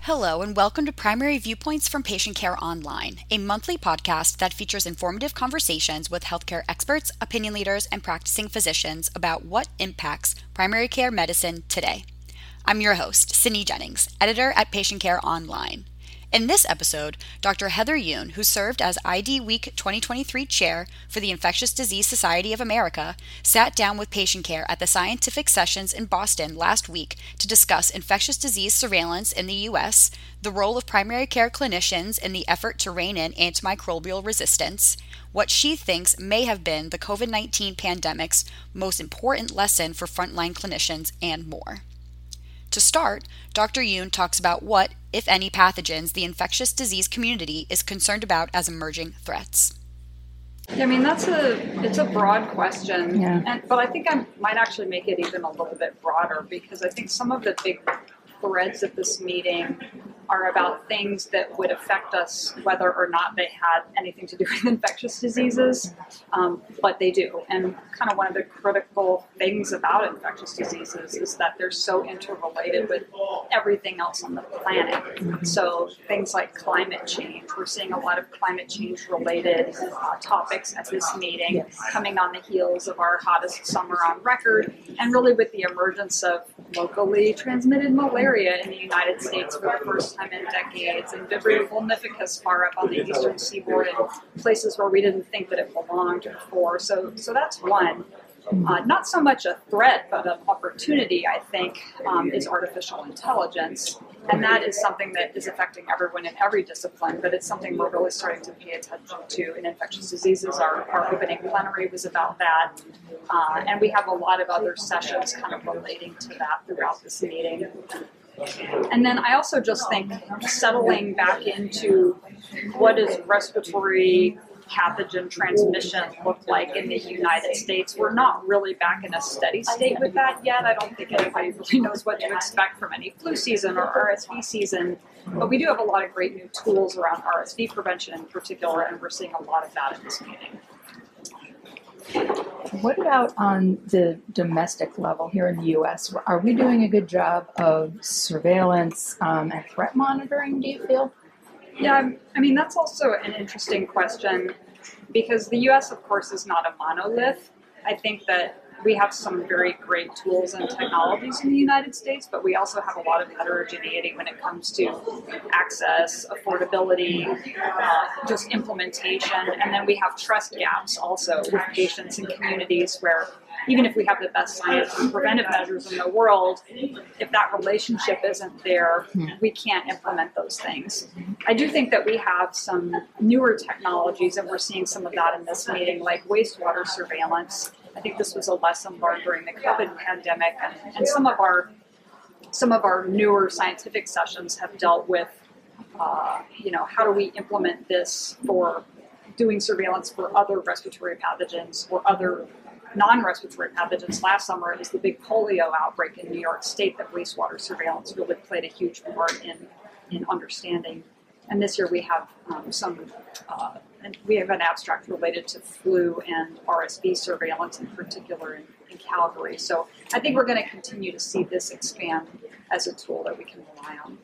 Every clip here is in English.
Hello, and welcome to Primary Viewpoints from Patient Care Online, a monthly podcast that features informative conversations with healthcare experts, opinion leaders, and practicing physicians about what impacts primary care medicine today. I'm your host, Sydney Jennings, editor at Patient Care Online. In this episode, Dr. Heather Yoon, who served as ID Week 2023 chair for the Infectious Disease Society of America, sat down with Patient Care at the Scientific Sessions in Boston last week to discuss infectious disease surveillance in the U.S., the role of primary care clinicians in the effort to rein in antimicrobial resistance, what she thinks may have been the COVID-19 pandemic's most important lesson for frontline clinicians, and more. To start, Dr. Yoon talks about what, if any, pathogens the infectious disease community is concerned about as emerging threats. Yeah, I mean, it's a broad question, but I think I might actually make it even a little bit broader, because I think some of the big threads of this meeting are about things that would affect us whether or not they had anything to do with infectious diseases, but they do. And kind of one of the critical things about infectious diseases is that they're so interrelated with everything else on the planet. So things like climate change, we're seeing a lot of climate change related topics at this meeting, coming on the heels of our hottest summer on record, and really with the emergence of locally transmitted malaria in the United States for the first time in decades, and Vibrio vulnificus far up on the eastern seaboard in places where we didn't think that it belonged before. So that's one. Not so much a threat, but an opportunity, I think, is artificial intelligence. And that is something that is affecting everyone in every discipline, but it's something we're really starting to pay attention to in infectious diseases. Our opening plenary was about that. And we have a lot of other sessions kind of relating to that throughout this meeting. And then I also just think settling back into what does respiratory pathogen transmission look like in the United States. We're not really back in a steady state with that yet. I don't think anybody really knows what to expect from any flu season or RSV season, but we do have a lot of great new tools around RSV prevention in particular, and we're seeing a lot of that in this meeting. What about on the domestic level here in the U.S.? Are we doing a good job of surveillance and threat monitoring, do you feel? Yeah, I mean, that's also an interesting question, because the U.S., of course, is not a monolith. I think that we have some very great tools and technologies in the United States, but we also have a lot of heterogeneity when it comes to access, affordability, just implementation, and then we have trust gaps also with patients and communities where even if we have the best science and preventive measures in the world, if that relationship isn't there, we can't implement those things. I do think that we have some newer technologies, and we're seeing some of that in this meeting, like wastewater surveillance. I think this was a lesson learned during the COVID pandemic, and some of our newer scientific sessions have dealt with, how do we implement this for doing surveillance for other respiratory pathogens or other non-respiratory pathogens. Last summer, it was the big polio outbreak in New York State that wastewater surveillance really played a huge part in understanding. And this year we have we have an abstract related to flu and RSV surveillance in particular in Calgary. So I think we're going to continue to see this expand as a tool that we can rely on.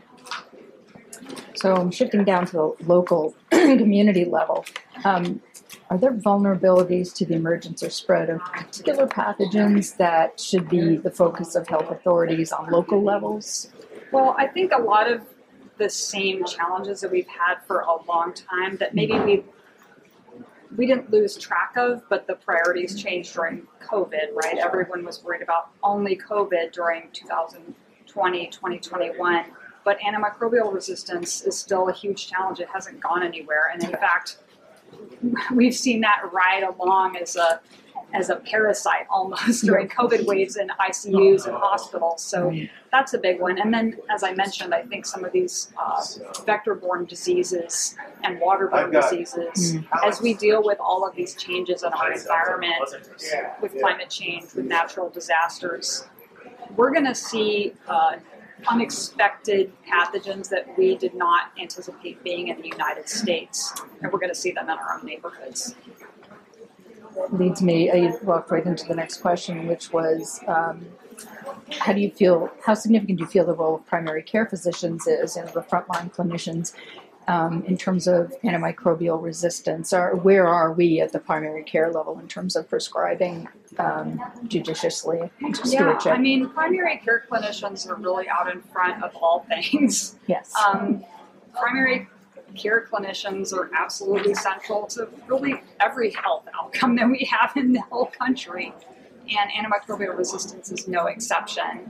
So shifting down to the local community level, are there vulnerabilities to the emergence or spread of particular pathogens that should be the focus of health authorities on local levels? Well, I think a lot of the same challenges that we've had for a long time that maybe we didn't lose track of, but the priorities changed during COVID, right? Everyone was worried about only COVID during 2020, 2021, but antimicrobial resistance is still a huge challenge. It hasn't gone anywhere, and in fact, we've seen that ride along as a parasite almost during COVID waves in ICUs and hospitals. So that's a big one. And then, as I mentioned, I think some of these vector-borne diseases and waterborne diseases, as we deal with all of these changes in our environment, with climate change, with natural disasters, we're going to see unexpected pathogens that we did not anticipate being in the United States, and we're going to see them in our own neighborhoods. Leads me, I walked right into the next question, which was how do you feel, how significant do you feel the role of primary care physicians is, and the frontline clinicians, in terms of antimicrobial resistance? Or where are we at the primary care level in terms of prescribing judiciously? Yeah, I mean, primary care clinicians are really out in front of all things. Yes. Primary care clinicians are absolutely central to really every health outcome that we have in the whole country, and antimicrobial resistance is no exception.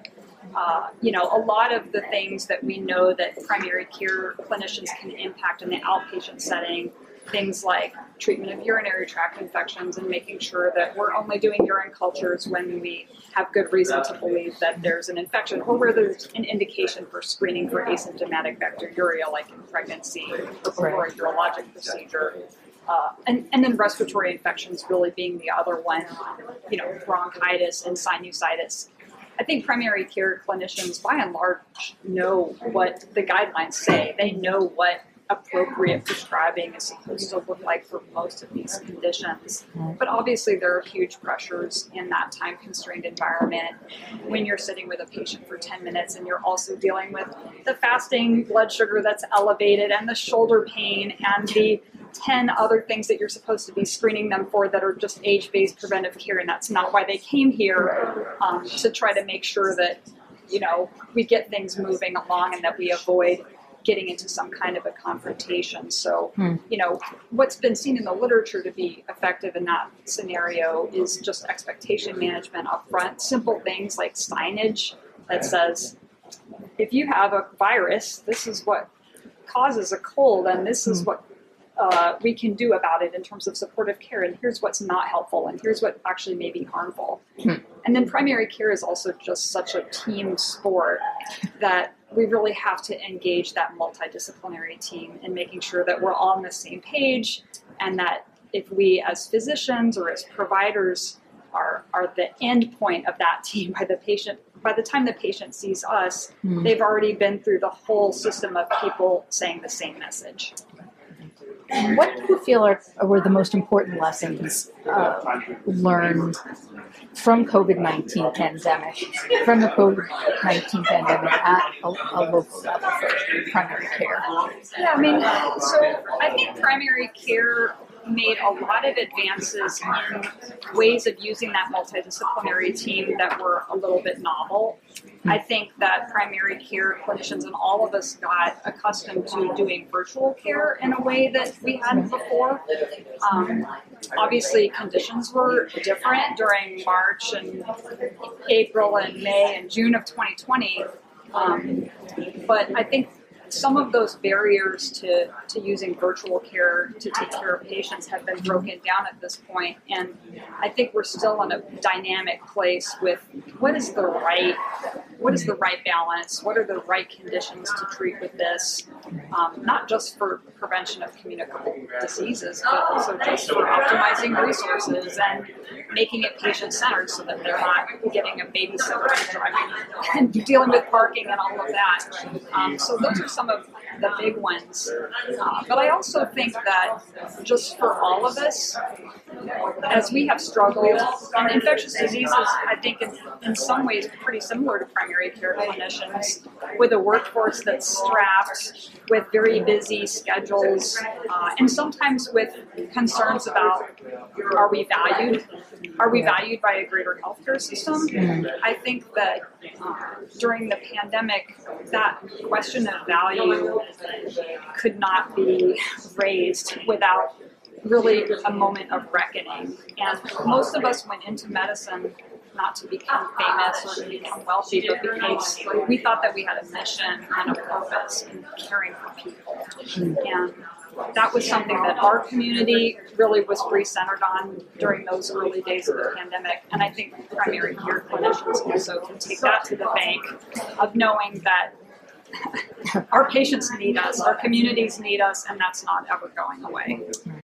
A lot of the things that we know that primary care clinicians can impact in the outpatient setting, things like treatment of urinary tract infections and making sure that we're only doing urine cultures when we have good reason to believe that there's an infection, or where there's an indication for screening for asymptomatic bacteriuria, like in pregnancy or before a urologic procedure. And then respiratory infections really being the other one, bronchitis and sinusitis. I think primary care clinicians, by and large, know what the guidelines say. They know what appropriate prescribing is supposed to look like for most of these conditions. But obviously there are huge pressures in that time-constrained environment when you're sitting with a patient for 10 minutes and you're also dealing with the fasting blood sugar that's elevated and the shoulder pain and the 10 other things that you're supposed to be screening them for that are just age-based preventive care, and that's not why they came here, to try to make sure that, we get things moving along and that we avoid getting into some kind of a confrontation. So, what's been seen in the literature to be effective in that scenario is just expectation management up front. Simple things like signage that says, if you have a virus, this is what causes a cold, and this is what we can do about it in terms of supportive care, and here's what's not helpful, and here's what actually may be harmful. And then primary care is also just such a team sport that we really have to engage that multidisciplinary team in making sure that we're all on the same page, and that if we as physicians or as providers are the end point of that team, by the time the patient sees us, they've already been through the whole system of people saying the same message. What do you feel were the most important lessons learned from COVID-19 pandemic, from the COVID-19 pandemic at a local level for primary care? Yeah, so I think primary care made a lot of advances in ways of using that multidisciplinary team that were a little bit novel. I think that primary care clinicians and all of us got accustomed to doing virtual care in a way that we hadn't before. Obviously, conditions were different during March and April and May and June of 2020. But I think some of those barriers to using virtual care to take care of patients have been broken down at this point, and I think we're still in a dynamic place with what is the right balance, what are the right conditions to treat with this, not just for prevention of communicable diseases, but also just for optimizing resources and making it patient-centered so that they're not getting a babysitter and driving and dealing with parking and all of that. So those are some of the big ones. But I also think that just for all of us, as we have struggled, and infectious diseases, I think in some ways pretty similar to primary care clinicians, with a workforce that's strapped, with very busy schedules, and sometimes with concerns about, are we valued? Are we valued by a greater healthcare system? I think that during the pandemic, that question of value could not be raised without really a moment of reckoning. And most of us went into medicine not to become famous or to become wealthy, but because we thought that we had a mission and a purpose in caring for people. And that was something that our community really was re-centered on during those early days of the pandemic. And I think primary care clinicians also can take that to the bank of knowing that our patients need us, our communities need us, and that's not ever going away.